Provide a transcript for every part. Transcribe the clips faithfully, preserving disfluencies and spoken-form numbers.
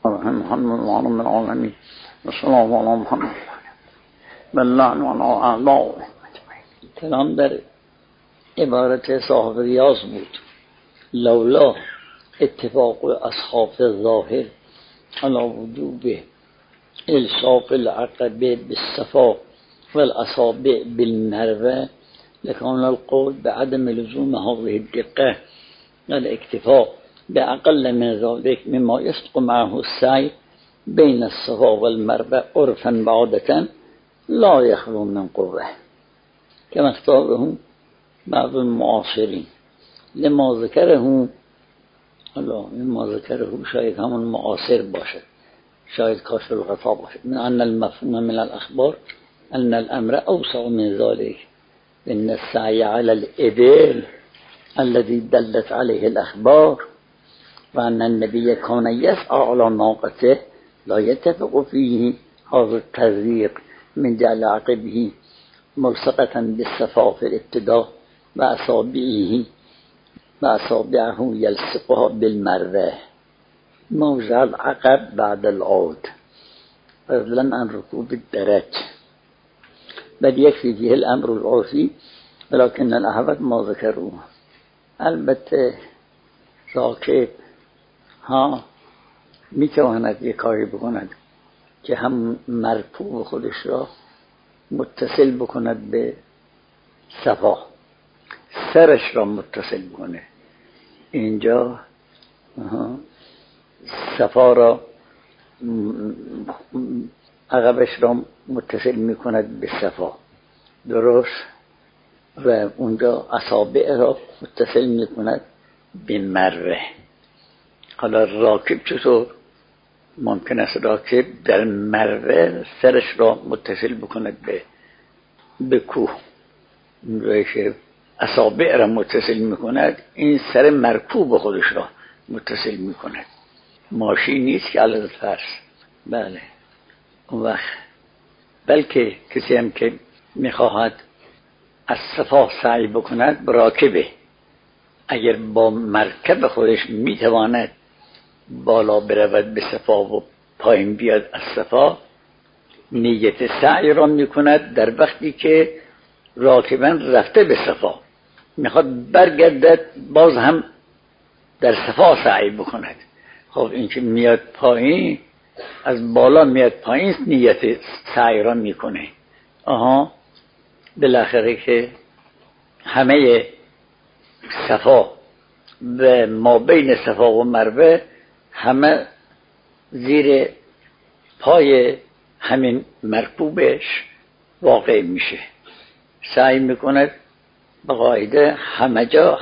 محمد وعلى من العالمين والسلام على محمد بالله وعلى اعضاء. کلام در عبارت صاحب ریاض بود. لولا اتفاق اصحاب ظاهر على وجوب الصاق العقب بالصفا والاصابع بالمروه لكان القول بعدم لزوم هذه الدقه والاكتفاء بأقل من ذلك مما يصدق معه السعي بين الصفا والمروه عرفا وعادة لا يخلو من قوه كما اختاره بعض المعاصرين لما ذكره الله لما ذكره شاید همون معاصر باشد، شاید کاشف الغطا باشد، من أن المفهوم من الأخبار أن الأمر أوسع من ذلك إن السعي على الإبل الذي دلت عليه الأخبار وأن النبي كان يسعى على ناقته لا يتفق فيه هذا التزريق من جعل عقبه ملصقة بالصفا في الابتداء وأصابعه وأصابعه يلصقها بالمروه موضع العقب بعد العود فضلا عن ركوب الدرج، بل يكفي فيه الأمر العرفي ولكن الأحوط ما ذكروه. البته راکب ها میتواند یک کاری بکند که هم مرکوب خودش را متصل بکند به صفا، سرش را متصل بکنه، اینجا صفا را عقبش را متصل میکند به صفا، درست، و اونجا اصابع را متصل میکند به مروه. حالا راکب چطور ممکن است راکب در مروه سرش را متصل بکند به به کوه، اونجایی که اصابع را متصل میکند این سر مرکوب خودش را متصل میکند. ماشین نیست که علیه فرض، بله. اون وقت بلکه کسی هم که میخواهد از صفا سعی بکند راکبه، اگر با مرکب خودش میتواند بالا برود به صفا و پایین بیاد از صفا، نیت سعی را میکند در وقتی که راکبا رفته به صفا میخواد برگردد باز هم در صفا سعی بکند. خب این که میاد پایین، از بالا میاد پایین، نیت سعی را میکنه. آها بالاخره که همه صفا و ما بین صفا و مروه همه زیر پای همین مرکوبش واقع میشه، سعی میکند به قاعده همه جا،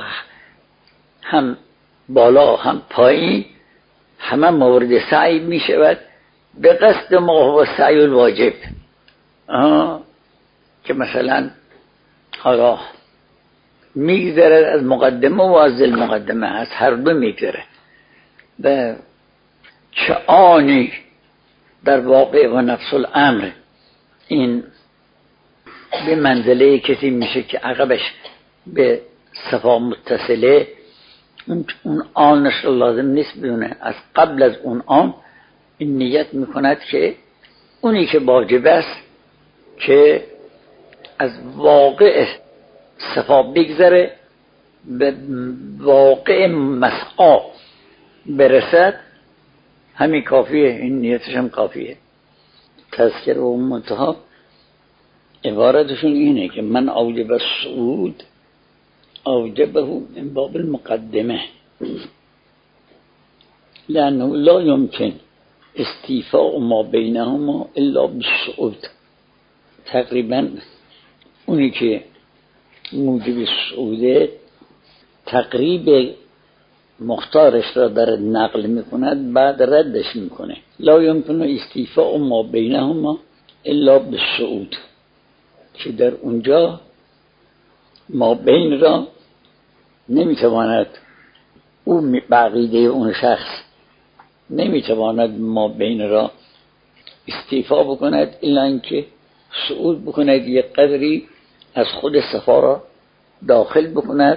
هم بالا هم پایین، همه مورد سعی میشود به قصد ما هو سعی الواجب. آه. که مثلا حالا میگذرد از مقدمه و از المقدمه، از هر دو میگذرد و چه آنی در واقع و نفس الامر این به منزله کسی میشه که عقبش به صفا متصله، اون آنش لازم نیست بدونه، از قبل از اون آن این نیت میکند که اونی که واجب است که از واقع صفا بگذره به واقع مسعی برسد، همین کافیه، این نیتش هم کافیه. تذکر و منتها عبارتشون اینه که من اوجب الصعود اوجبه من باب المقدمه لانه لا يمكن استیفاء ما بینهما الا بالصعود. تقریبا اونی که موجب صعوده تقریب مختارش را در نقل میکند، بعد ردش میکنه. لا يمكن استیفاء ما بینهما الا بالصعود، که در اونجا ما بین را نمیتواند او بقیده اون شخص نمیتواند ما بین را استیفا بکند الا اینکه صعود بکند، یک قدری از خود صفا را داخل بکند،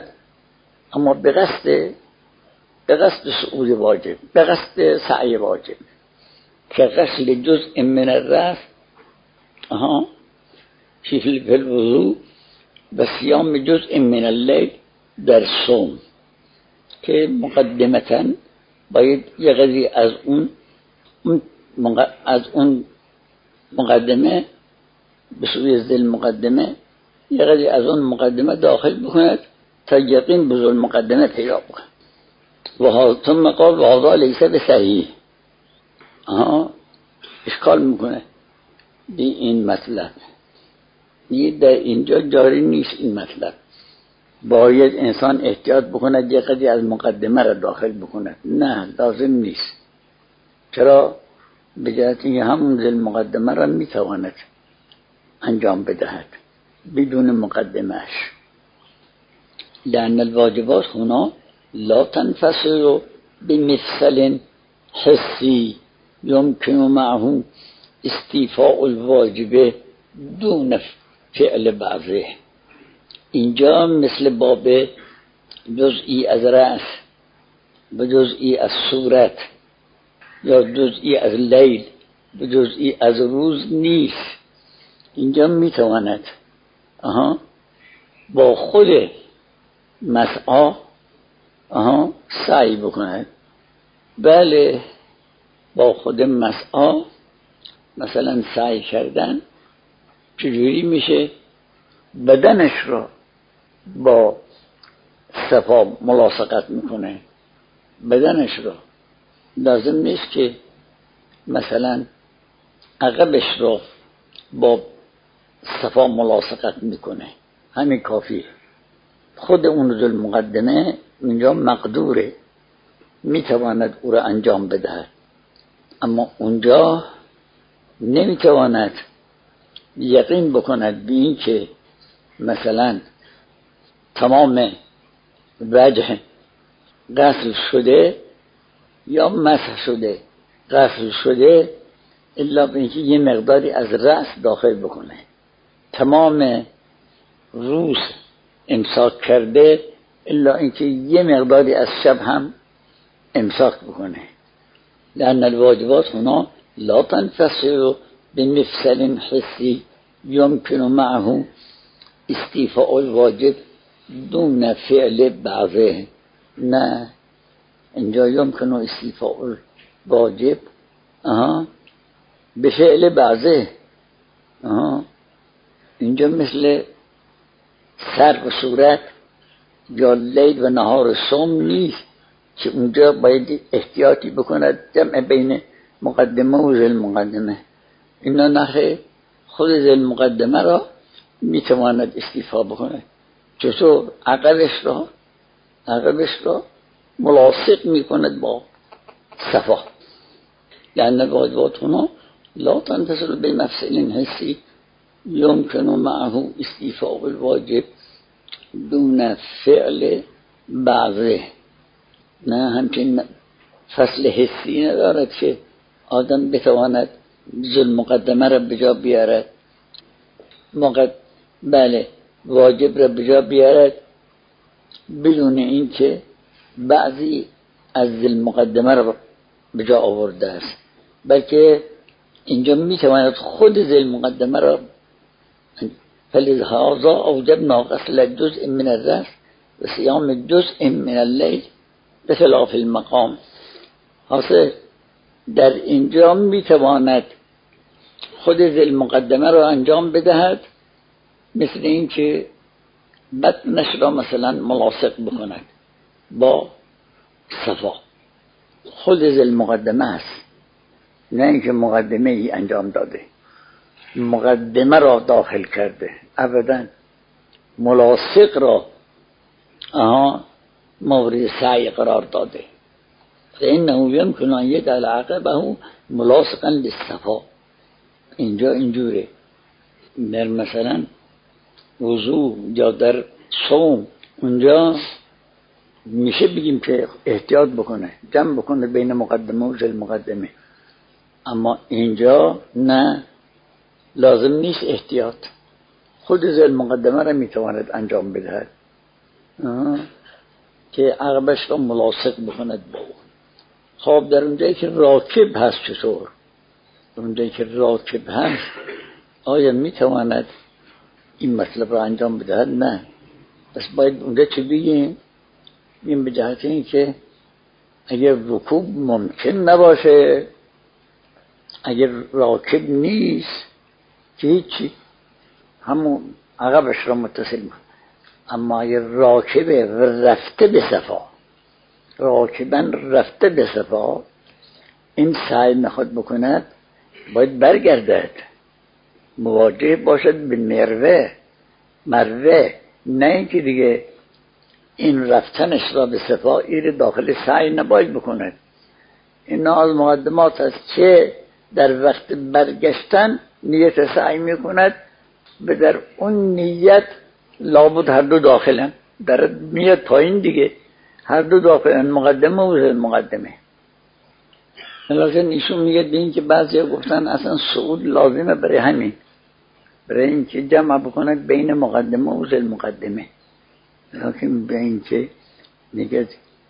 اما به قصد به قصد صعود واجب، به قصد سعی واجب. که غسل جزء من الرأس آها فی الوضوء و صیام جزء من اللیل در صوم، که مقدمتاً باید یه قدری از اون از اون مقدمه به سوی ذل مقدمه یه قدری از اون مقدمه داخل بکند تا یقین به ذل مقدمه پیدا بکند. و ثم قال و هذا لیس بصحیح. آها اشکال میکنه به این مطلب، این در اینجا جاری نیست. این مطلب باید انسان احتیاط بکند یه قدری از مقدمه را داخل بکند. نه لازم نیست. چرا؟ به جهت اینکه همون ذل مقدمه را میتواند انجام بدهد بدون مقدمهش. لأن الواجبات هنا لا تنفصل بمفصل حسی يمكن معه استیفاء الواجب دون فعل بعضه. اینجا مثل باب جزئی از رأس و جزئی از صورت یا جزئی از لیل و جزئی از روز نیست. اینجا میتواند آها با خود مسعی آها سعی بکند. بله با خود مسعی مثلا سعی کردن چجوری میشه؟ بدنش را با صفا ملاصقت میکنه. بدنش را لازم نیست که مثلا عقبش را با صفا ملاصقت میکنه، همین کافیه. خود اون ذل مقدمه اینجا مقدوره، میتواند او را انجام بدهد، اما اونجا نمیتواند یقین بکند به این که مثلا تمام وجه غسل شده یا مسح شده. غسل شده الا به اینکه یه مقداری از رأس داخل بکنه، تمام روز امساک کرده الا اینکه یه مقداری از شب هم امساک بکنه. لأن الواجبات هنا لا تنفصل بمفصل حسی يمكن معه استیفاء الواجب دون فعل بعضه. نه اینجا يمكن استیفاء الواجب آها به فعل بعضه. آها اینجا مثل سر و صورت یا لیل و نهار صوم نیست که اونجا باید احتیاطی بکند جمع بین مقدمه و ذل مقدمه. اینا نخه خود ذل مقدمه را میتواند استیفا بکنه. چطور؟ عقبش را عقبش را ملاصق میکند با صفا. لأن الواجبات هنا لا تنفصل بمفصل حسی يمكن معه استیفاء الواجب دون فعل بعضه. نه همچنین فصل حسی ندارد که آدم بتواند ذل مقدمه را بجا بیارد، مقد... بله واجب را بجا بیارد بدون این که بعضی از ذل مقدمه را بجا آورده است، بلکه اینجا میتواند خود ذل مقدمه را. فلذا اوجبنا غسل جزء من الرأس و صیام جزء من اللیل بخلاف المقام. حاصل در اینجا میتواند خود ذل مقدمه را انجام بدهد، مثل این که بطنش را مثلا ملاصق بکند با صفا. خود ذل مقدمه است، نه اینکه مقدمه ای انجام داده مقدمه را داخل کرده. ابدا ملاصق را آها مورد سعی قرار داده. فإنه يمكن أن يجعل عقبه ملاصقا للصفا. اینجا اینجوره. در مثلا وضو یا در صوم اونجا میشه بگیم که احتیاط بکنه، جمع بکنه بین مقدمه و ذل مقدمه، اما اینجا نه، لازم نیست احتیاط. خود ذل مقدمه را میتواند انجام بدهد که عقبش را ملاصق بکند با اون. خب در اونجایی که راکب هست چطور؟ اونجایی که راکب هست آیا میتواند این مطلب را انجام بدهد؟ نه. پس باید اونجا چی بگیم؟ این به جهت این که اگر رکوب ممکن نباشه، اگر راکب نیست که هیچی، همون عقبش را متصل می‌کنه. اما اگر راکبه و رفته به صفا، راکبن رفته به صفا، این سعی میخواد بکند باید برگردد، مواجه باشد به مروه مروه نه اینکه دیگه این رفتنش را به صفا ایر داخل سعی نباید بکند. این از مقدمات است که در وقت برگشتن نیت سعی میکند به در اون نیت لابد هر دو داخلن، در نیت پایین دیگه هر دو داخلن، مقدمه و مقدمه. لازم ایشون میگه دین که بعضی گفتن اصلا صعود لازمه برای همین، برای اینکه جمع بکند بین مقدمه و زل مقدمه. لیکن به اینکه میگه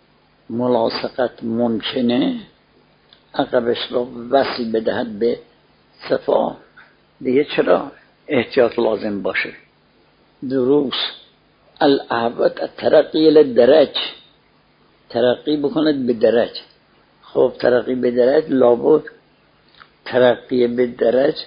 ملاصقت ممکنه عقبش رو وصل بدهد به صفا، دیگه چرا احتیاط لازم باشه؟ دروس الاعوت الترقی للدرج، ترقی بکند به درج. خب ترقی به درج لابد ترقی به درج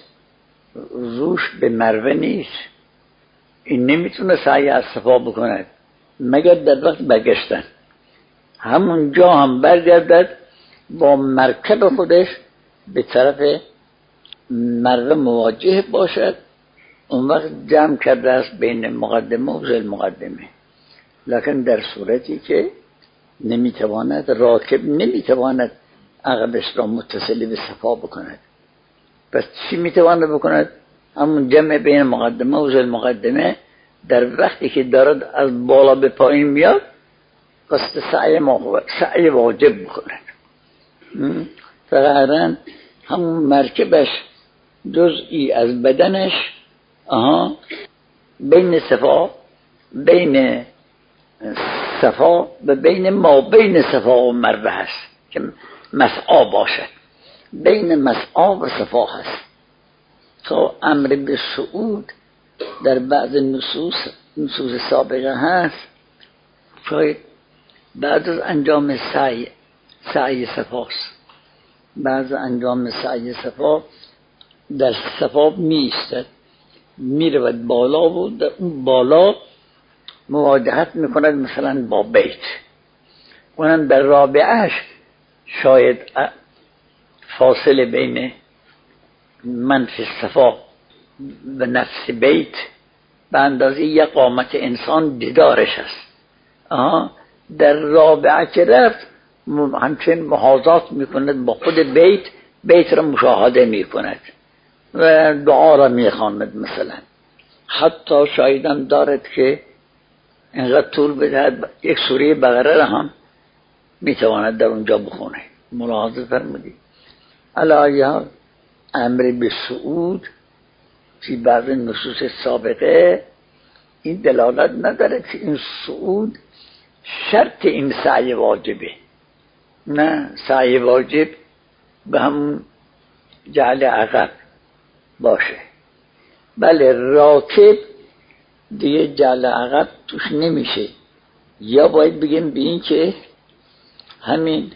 روش به مروه نیست، این نمیتونه سعی از صفا بکند مگر در وقت برگشتن. همونجا هم برگردد با مرکب خودش به طرف مروه مواجه باشد، اون وقت جمع کرده است بین مقدمه و ذل مقدمه. لکن در صورتی که نمیتواند، راکب نمیتواند عقبش را متصل به صفا بکند، پس چی میتواند بکند؟ همون جمع بین مقدمه و ذل مقدمه در وقتی که دارد از بالا به پایین میاد قصد سعی, سعی واجب بکند. فقط همون مرکبش جزئی از بدنش آها بین صفا بین صفا و بین ما بین صفا و مروه هست که مسعا باشد، بین مسعا و صفا هست. تا امر به صعود در بعض نصوص نصوص سابقه هست شاید بعد از انجام سعی سعی صفاست، بعد از انجام سعی صفا در صفا می ایستد، می رود بالا و در اون بالا مواجهت می کند مثلا با بیت. اونم در رابعهش شاید فاصله بین منفی صفا و نفس بیت به اندازه یک قامت انسان دیدارش است. آها در رابعه که رفت همچنین محاذات می کند با خود بیت، بیت را مشاهده می کند و دعا را می خواند مثلا. حتی شایدم دارد که اینقدر طول بدهد یک سوره بقره را هم می تواند در اونجا بخونه. ملاحظه فرمودید. علاوه امر به صعود فی بعض نصوص سابقه این دلالت نداره که این صعود شرط این سعی واجبه، نه، سعی واجب به همون جعل عقب باشه. بله راکب دیگه جعل عقب توش نمیشه، یا باید بگیم به این که همین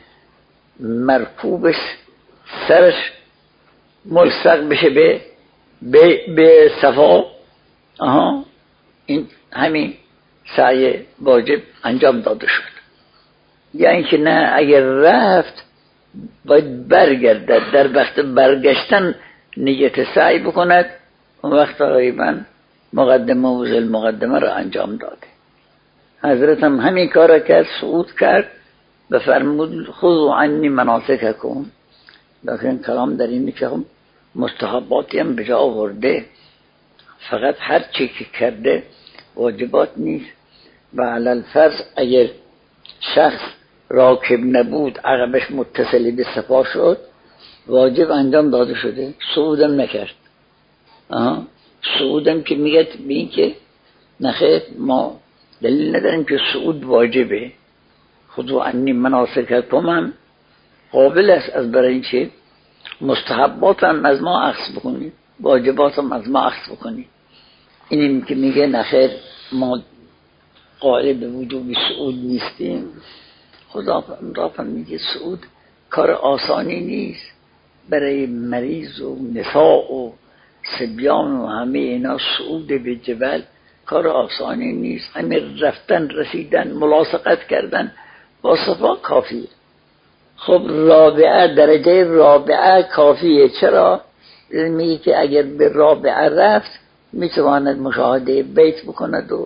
مرکوبش سرش ملصق بشه به به, به صفا. آها این همین سعی واجب انجام داده شد. یا اینکه نه، اگر رفت باید برگردد، در وقت برگشتن نیت سعی بکند، اون وقت تقریبا مقدمه و ذل مقدمه را انجام داده. حضرت هم همین کار را کرد، صعود کرد، بفرمود خذوا عنی مناسککم. لیکن کلام در اینه که هم مستحباتی هم بجا آورده، فقط هر چی که کرده واجبات نیست. و علی الفرض اگر شخص راکب نبود عقبش متصلی به صفا شد، واجب انجام داده شده، صعودم نکرد. آها صعودم که میگه به این که نخیر ما دلیل نداریم که صعود واجبه. خذوا عنی مناسککم هم قابل است از برای اینکه مستحبات هم از ما اخذ بکنی، واجبات هم از ما اخذ بکنی. اینیم که میگه نخیر ما قائل به وجوب صعود نیستیم. خدا را میگه صعود کار آسانی نیست برای مریض و نساء و صبیان و همه اینا. صعود به جبل کار آسانی نیست. همه رفتن رسیدن ملاصقت کردن با صفا کافیه. خب رابعه، درجه رابعه کافیه. چرا؟ میگه که اگر به رابعه رفت میتواند مشاهده بیت بکند و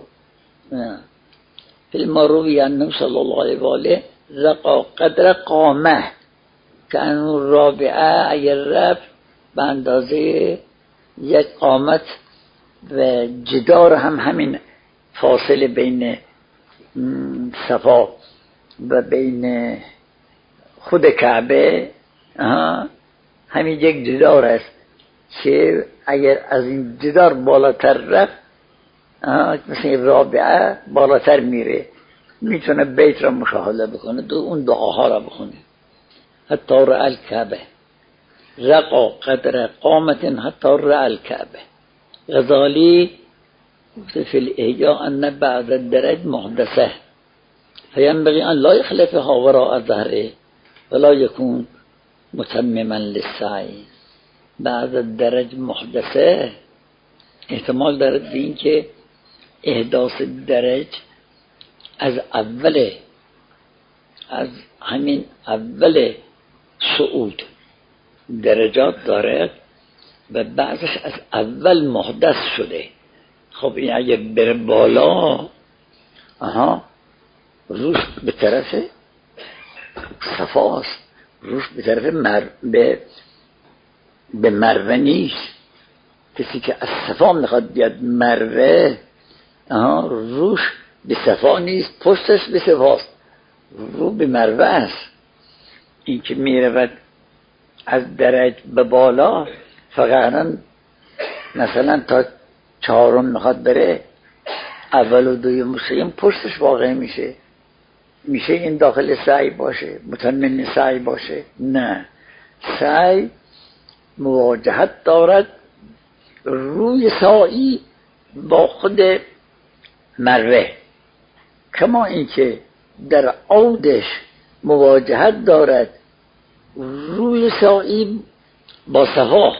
فی المروی انه صلی الله علیه و آله رقا قدر قامه، که اون رابعه اگر رفت به اندازه یک قامت و جدار هم همین فاصله بین صفا و بین خود کعبه همین یک جدار است که اگر از این جدار بالاتر رفت مثل رابعه بالاتر میره، میتونه بیت را مشاهده بکنه، دو اون دعاها را بخونه. حتی رأى الكعبه رقا قدر قامت حتی رأى الكعبه. غزالی فی الاحیاء ان بعض الدرج محدثه فینبغی ان لا یخلفها وراء ظهره ولا یکون متمما للسعی. بعض الدرج محدثه احتمال دارد به این که احداث درج از اول از همین اول صعود درجات دارد و بعضش از اول محدث شده. خب این اگه بره بالا آها روش به طرف صفاست، روش به طرف مر... به به مروه نیست. کسی که از صفا میخواد بیاد مروه آها روش به صفا نیست، پشتش به صفاست، رو به مروه است. این که میرود از درج به بالا فقط مثلا تا چهارم میخواد بره، اول و دویم و سوم پشتش واقع میشه میشه این داخل سعی باشه، متمم سعی باشه. نه، سعی مواجهت دارد روی سعی با خود مروه، کما اینکه در عودش مواجهت دارد روی سعی با صفا،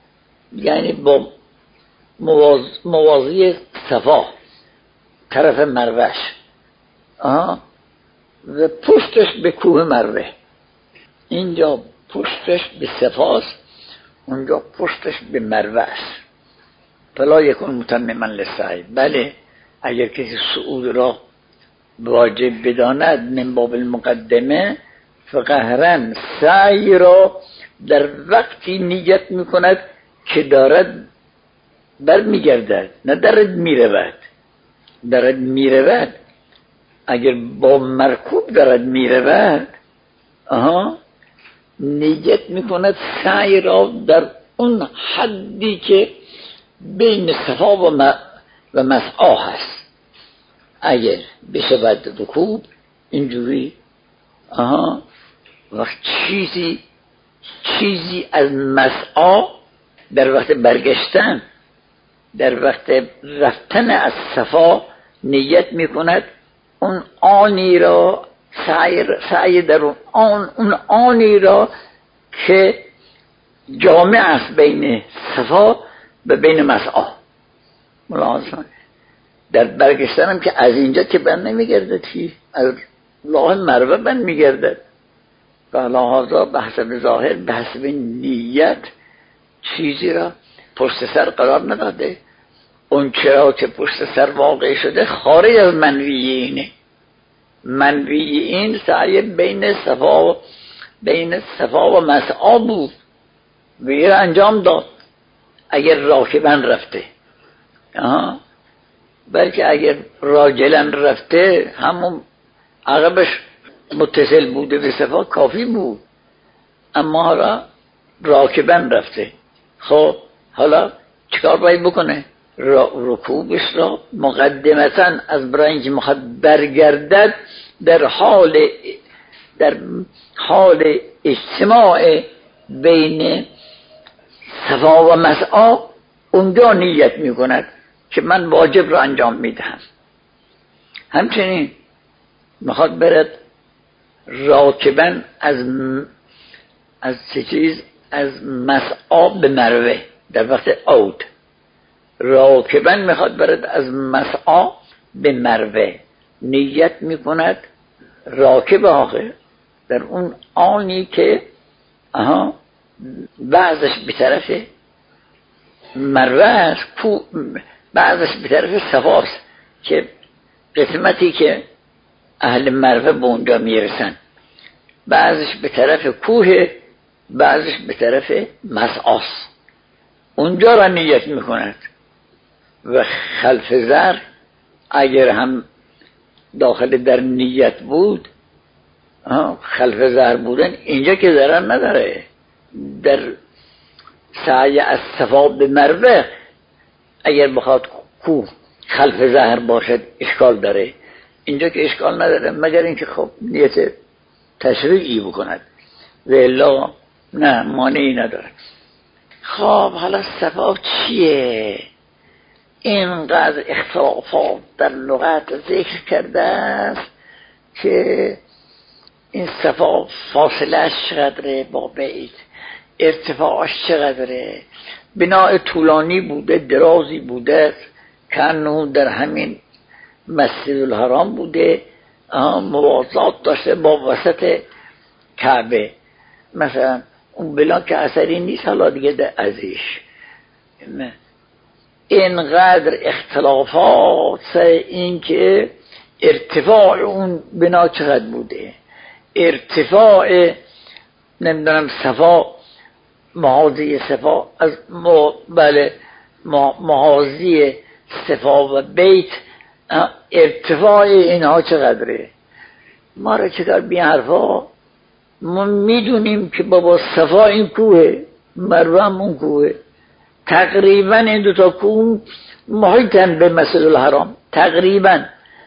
یعنی با مواز... موازی صفا طرف مروهش آه و پشتش به کوه مروه. اینجا پشتش به صفاست، اونجا پشتش به مروه است. فلا یکن متمما للسعی. بله اگر کسی صعود را واجب بداند من باب المقدمه فقهرن سعی را در وقتی نیت میکند که دارد بر میگردد، نه دارد میرود. دارد میرود اگر با مرکوب دارد میرود آها نیت میکند سعی را در اون حدی که بین صفا و, م... و مسعی هست. اگر بشود رکوب اینجوری آها وقت چیزی چیزی از مسعی در وقت برگشتن، در وقت رفتن از صفا نیت میکند اون آنی را سعی, سعی در اون آن اون آنی را که جامع است بین صفا و بین مسعی. ملاحظه در برگشتن هم که از اینجا که بند نمیگردد، چی از راه مروه بند میگردد. و لحاظا به حسب ظاهر به حسب نیت چیزی را پشت سر قرار نداده. اون چرا که پشت سر واقع شده خارج از منوی اینه. منوی این سعی بین صفا و بین صفا و مسعی بود و این انجام داد اگر راکبن رفته. آها بلکه اگر راجلن رفته همون عقبش متصل بوده به صفا کافی بود، اما حالا راکبن رفته. خب حالا چیکار باید بکنه؟ رکوبش را مقدمتاً از برای اینکه مخواد برگردد در حال در حال اجتماع بین صفا و مسعی اونجا نیت میکند که من واجب رو انجام میدهم. همچنین میخواد برد راکبا از از چه چیز از مسعی به مروه در وقت عود، راکبا میخواد برد از مسعی به مروه، نیت میکند راکب آخه در اون آنی که آها بعضش به طرف مروه است، بعضش به طرف صفاست که قسمتی که اهل مروه به اونجا میرسن، بعضش به طرف کوه، بعضش به طرف مسعاست، اونجا را نیت میکند. و خلف زر اگر هم داخل در نیت بود، خلف زر بودن اینجا که ضرر نداره. در سعی از صفا به مروه اگر بخواد کوه خلف زهر باشد اشکال داره، اینجا که اشکال نداره مگر اینکه خب نیت تشریعی بکند و الا نه مانعی نداره. خب حالا صفا چیه؟ اینقدر اختلافات در لغت ذکر کرده است که این صفا فاصلهش چقدره با بیت، ارتفاعش چقدره، بنای طولانی بوده درازی بوده کنو در همین مسجد الحرام بوده، موازات داشته با وسط کعبه، مثلا اون بنا که اثری نیست حالا دیگه در ازش. اینقدر اختلافات این که ارتفاع اون بنا چقدر بوده، ارتفاع نمیدونم صفا محاذی صفا از ما بله محاذی صفا و بیت ارتفاع اینها چقدره. ما را چکار بی حرفا، ما میدونیم که بابا صفا این کوه، مروه هم اون کوه، تقریبا این دوتا کوه محیطن به مسجد الحرام تقریبا.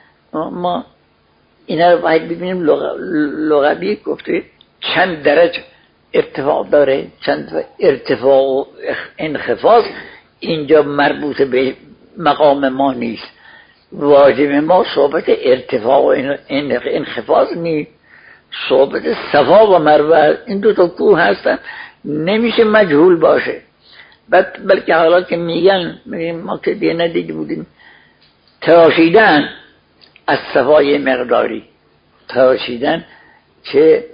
ما اینا رو باید ببینیم لغوی گفته چند درجه ارتفاع داره، چند ارتفاع و انخفاض، اینجا مربوط به مقام ما نیست. واجب ما صحبت ارتفاع و انخفاض نیست، صحبت صفا و مروه، این دو تا کوه هستن، نمیشه مجهول باشه. بعد بلکه حالا که میگن میگیم ما که دیگه ندیده بودیم تراشیدن از صفای مقداری، تراشیدن که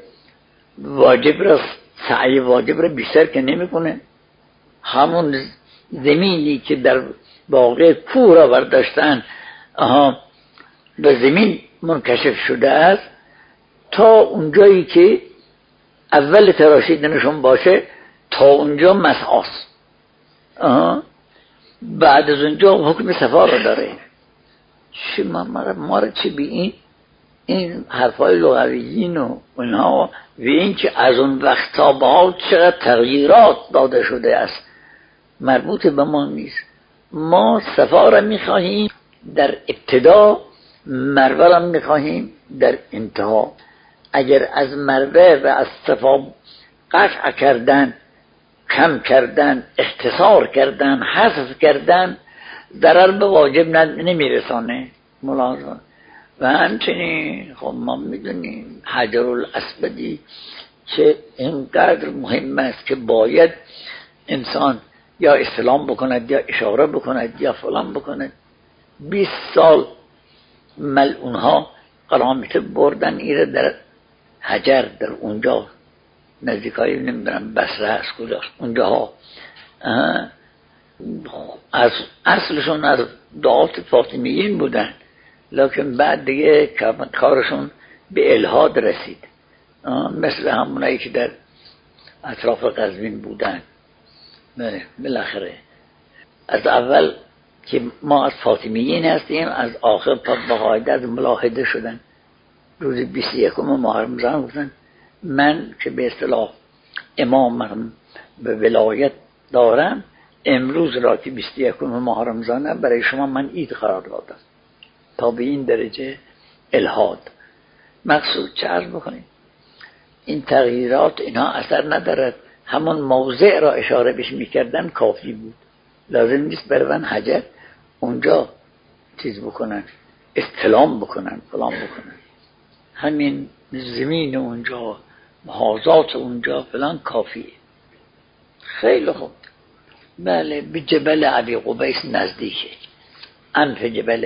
واجب را سعی واجب را بیشتر که نمیکنه، همون زمینی که در واقع کوه را برداشتن آها به زمین منکشف شده است تا اونجایی که اول تراشیدنشون باشه تا اونجا مسعاست، آها بعد از اونجا حکم صفا را داره. چی ما ما را چی بی این این حرفای لغویین و اونها و این که از اون وقت تا به حال چقدر تغییرات داده شده است مربوط به ما نیست. ما صفا را میخواهیم در ابتدا، مروه را میخواهیم در انتها. اگر از مروه و از صفا قطع کردن، کم کردن، اختصار کردن، حذف کردن، ضرر به واجب نمیرسانه ملاحظه. و همچنین خب ما میدونیم حجر الاسودی که اینقدر مهم است که باید انسان یا استلام بکند یا اشاره بکند یا فلان بکند. بیست سال ملعونها قرامت بردن ایره در حجر، در اونجا نزدیکایی نمیدونم بصره هست کجاست اونجا ها، از اصلشون از دعات فاطمیین بودن لکن بعد دیگه کارشون به الحاد رسید، مثل همونایی که در اطراف قزوین بودن. بالاخره از اول که ما از فاطمیین هستیم از آخر تا بقاعده از ملاحده شدن. روز بیست و یکم ماه رمضان گفتن من که به اصطلاح امام به ولایت دارم، امروز را که بیست و یکم ماه رمضانه برای شما من عید قرار دادم. تا به این درجه الحاد. مقصود چه عرض بکنیم؟ این تغییرات اینا اثر ندارد همون موضع را اشاره بهش میکردن کافی بود. لازم نیست برون حجر اونجا چیز بکنن، استلام بکنن، فلان بکنن. همین زمین اونجا، محاذات اونجا فلان کافیه. خیلی خوب. بله، به جبل ابی قبیس نزدیکه. انف جبل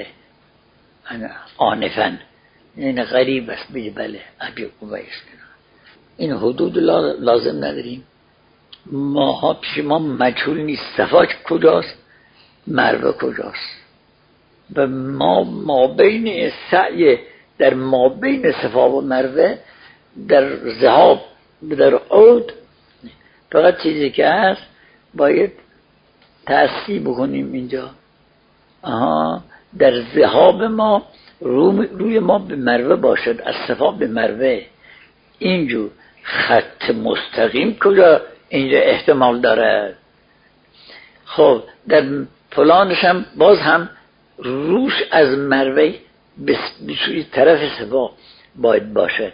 آنفن، این غریب است به جبل ابی قبیس. این حدود لازم نداریم. ماها پیش ما مجهول نیست صفا کجاست، مروه کجاست. و ما ما بین سعی در ما بین صفا و مروه در ذهاب در عود فقط چیزی که هست باید تأثیر بکنیم اینجا. آها، در ذهاب ما روی, روی ما به مروه باشد، از صفا به مروه. اینجور خط مستقیم کجا اینجا احتمال داره؟ خب در فلانش هم باز هم روش از مروه به سوی طرف صفا باید باشه.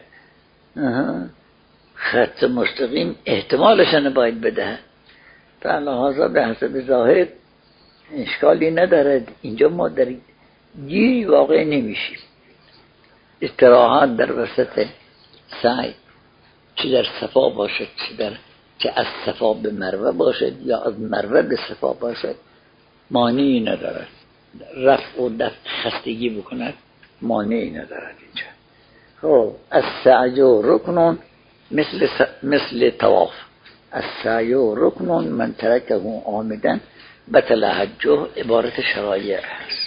خط مستقیم احتمالشن باید بده. به لحاظا به حسب ظاهر اشکالی ندارد. اینجا ما در گیری واقع نمیشیم. استراحات در وسط سعی، چه در صفا باشد، چه در که از صفا به مروه باشد یا از مروه به صفا باشد، مانعی ندارد. رفع و دفع خستگی بکند مانعی ندارد اینجا. خب از سعی و رکنون مثل س... مثل طواف. از سعی و رکنون من ترکه عامدن بطل حجه عبارت شرایع هست.